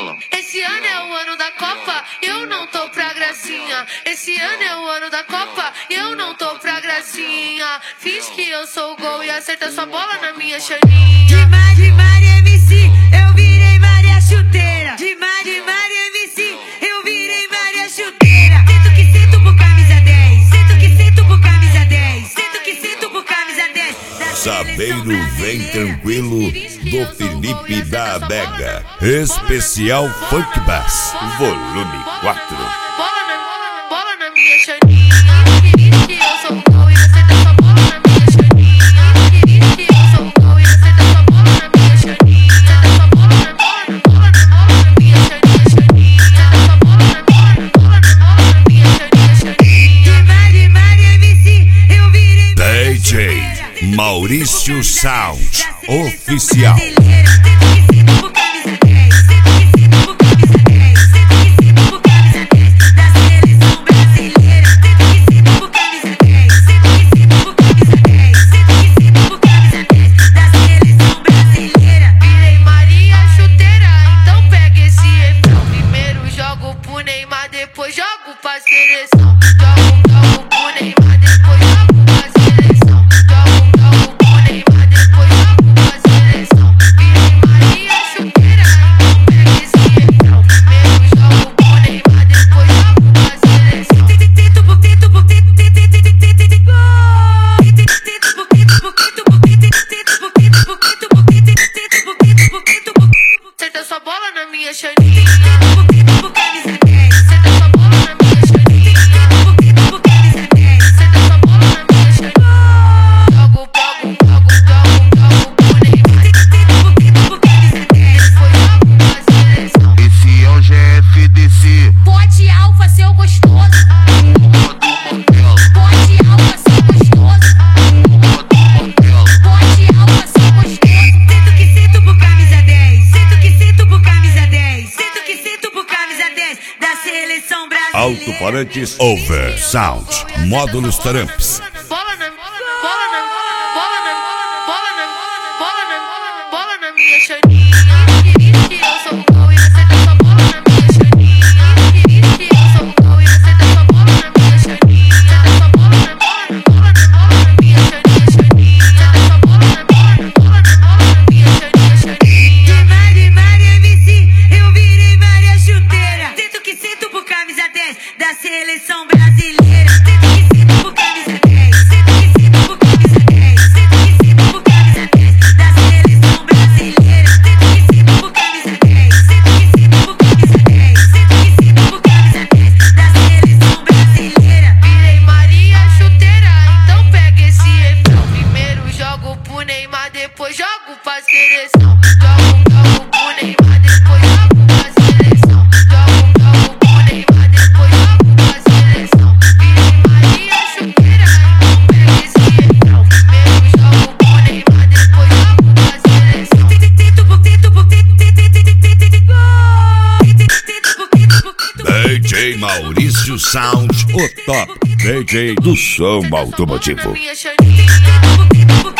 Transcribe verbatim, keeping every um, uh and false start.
bola. Esse ano é o ano da Copa, eu não tô pra gracinha. Esse ano é o ano da Copa, eu não tô pra gracinha. Fiz que eu sou o gol e acerta sua bola na minha chaninha. De Mari, de Mari M C, eu virei Maria Chuteira. De Mari, de Mari M C, eu virei Maria Chuteira. Sinto que sinto por camisa dez, sinto que sinto por camisa dez, sinto que sinto por camisa dez. Sabeiro Vem Tranquilo, do Felipe da Adega. Especial Funk Bass, volume quatro. Bola na, bola na minha chaninha. Fiz que eu sou o gol e acerta sua bola na minha chaninha. Fiz que eu sou o gol e acerta sua bola na minha chaninha. Acerta sua bola na bola na bola na bola na minha chaninha, chaninha. Acerta sua bola na bola na bola na bola na minha chaninha, chaninha. De Mari, Mari M C, eu virei D J Maurício Sound Oficial. Virei Maria Chuteira, então pega esse refrão. Primeiro jogo pro Neymar, depois jogo pra seleção. Jogo, jogo pro Neymar, depois jogo pra seleção. Jogo, jogo pro Neymar, depois jogo pra seleção. Virei Maria Chuteira, então pega esse refrão. Primeiro jogo pro Neymar, depois jogo pra seleção. Acerta sua bola na minha chaninha. Acerta sua bola na minha chaninha. Acerta sua bola na minha chaninha. Jogo, jogo, jogo, jogo, jogo pro Neymar. Depois jogo pra seleção. Esse é o G F D C. Pode alfa, seu gostoso. Porra do motel. Pode alfa, seu gostoso. Porra do motel. Pode alfa, seu gostoso. Sinto que sinto por camisa dez. Sinto que sinto por camisa dez. Sinto que sinto por camisa dez da seleção brasileira. Alto-falantes Over Sound, módulos Tramps. Bola na, bola na, bola na, bola na, bola na, bola na, bola na minha chaninha. Fiz que eu sou o gol e acerta sua bola na minha chaninha. Fiz que eu sou o gol e acerta sua bola na minha chaninha. Acerta sua bola na bola na bola na bola na minha chaninha, chaninha. Acerta sua bola na bola na bola na bola na minha chaninha, chaninha. De Mari, Mari M C, eu virei Maria Chuteira. Sinto que sinto por camisa dez da seleção brasileira. Sinto que sinto por camisa dez. Sinto que sinto por camisa dez. Sinto que sinto por camisa dez da seleção brasileira. Sinto que sinto por camisa dez. Sinto que sinto por camisa dez. Sinto que sinto por camisa dez da seleção brasileira. Virei Maria Chuteira, então pega esse refrão. Primeiro jogo pro Neymar, depois jogo pra seleção. Jogo, jogo pro Neymar, depois jogo pra seleção. Jogo, jogo pro Neymar, depois jogo pra seleção. Virei Maria Chuteira, então pega esse refrão. Primeiro jogo pro Neymar, depois jogo pra seleção. Sinto por sinto por D J Maurício Sound, o top D J do som automotivo. Minha chaninha.